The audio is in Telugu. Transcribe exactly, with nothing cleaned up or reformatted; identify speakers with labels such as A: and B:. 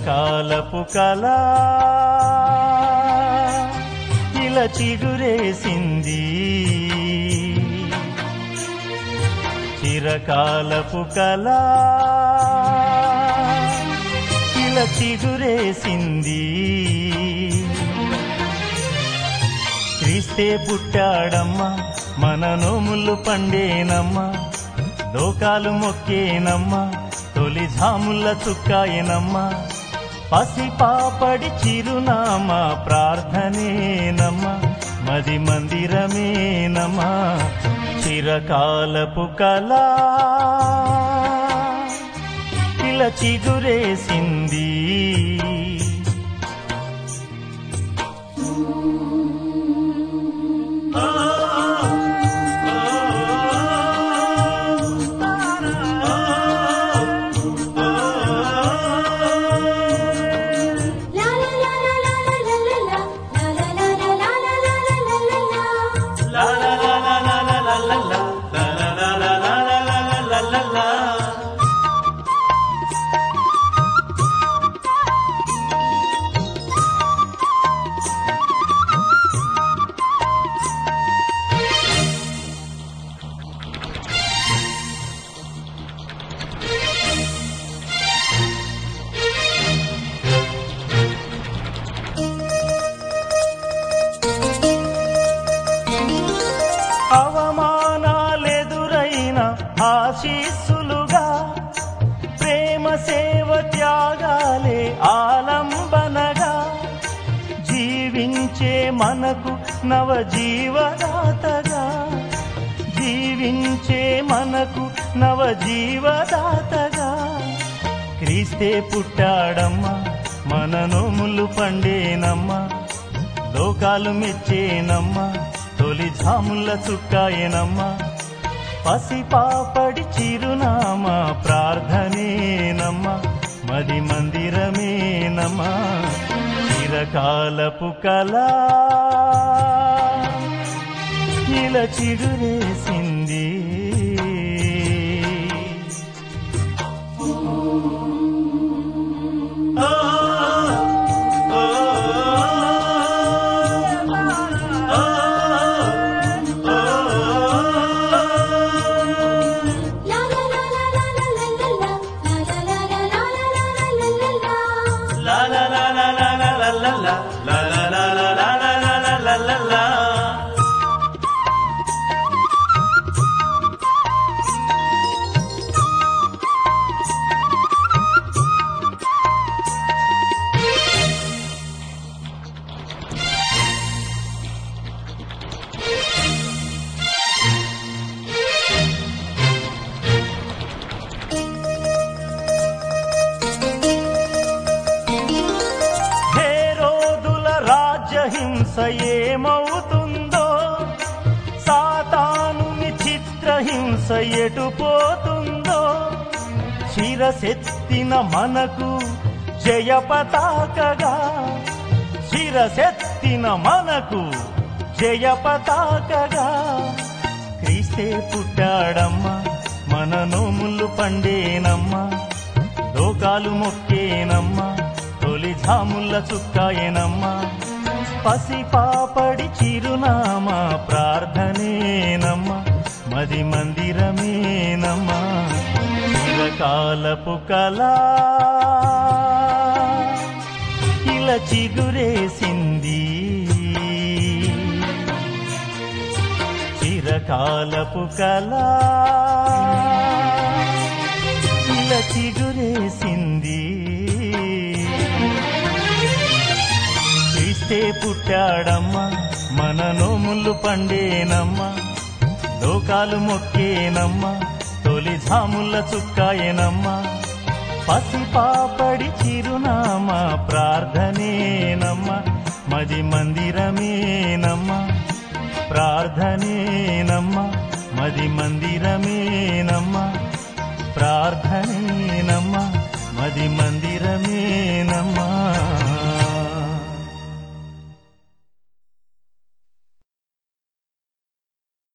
A: చిరకాలపు కళ ఇలా చిగురేసింది, చిరకాలపు కళ ఇలా చిగురేసింది. క్రీస్తే పుట్టాడమ్మా, మన నోములు పండేనమ్మా, లోకాలు మొక్కేనమ్మా, తొలి జాముల చుక్కాయనమ్మా, పసి పాపడి చిరునామా ప్రార్థనేనమ్మా, మది మందిరమేనమ్మా. చిరకాలపు కళ ఇలా చిగురేసింది. అవమానాలెదురైన ఆశీస్సులుగా, ప్రేమ సేవ త్యాగాలే ఆలంబనగా, జీవించే మనకు నవజీవదాతగా, జీవించే మనకు నవజీవదాతగా, క్రీస్తే పుట్టాడమ్మా, మన నోములు పండేనమ్మా, లోకాలు మెచ్చేనమ్మా, తొలి జాముల చుక్కాయనమ్మా, పసి పాపడి చిరునామా ప్రార్థనేనమ్మా, మది మందిరమేనమ్మా. చిరకాలపు కళ ఇలా చిగురేసింది. హింస ఏమవుతుందో, సాతానుని చిత్రహింస ఎటుపోతుందో, శిరసెత్తిన మనకు జయ పతాకగా, శిరసెత్తిన మనకు జయ పతాకగా, క్రీస్తే పుట్టాడమ్మా, మన నోములు పండేనమ్మా, లోకాలు మొక్కేనమ్మా, తొలి జాముల చుక్కాయనమ్మా, పసి పాపడి చిరునామా ప్రార్థనేనమ్మా, మది మందిరమేనమ్మా. చిరకాలపు కళ ఇలా చిగురేసింది, చిరకాలపు కళ ఇలా చిగురేసింది. క్రీస్తే పుట్టాడమ్మా, మన నోములు పండేనమ్మా, లోకాలు మొక్కేనమ్మా, తొలి జాముల చుక్కాయనమ్మా, పసి పాపడి చిరునామా ప్రార్థనేనమ్మా, మది మందిరమేనమ్మా. ప్రార్థనేనమ్మా, మది మందిరమేనమ్మా, ప్రార్థనేనమ్మా, మది మందిరమేనమ్మా.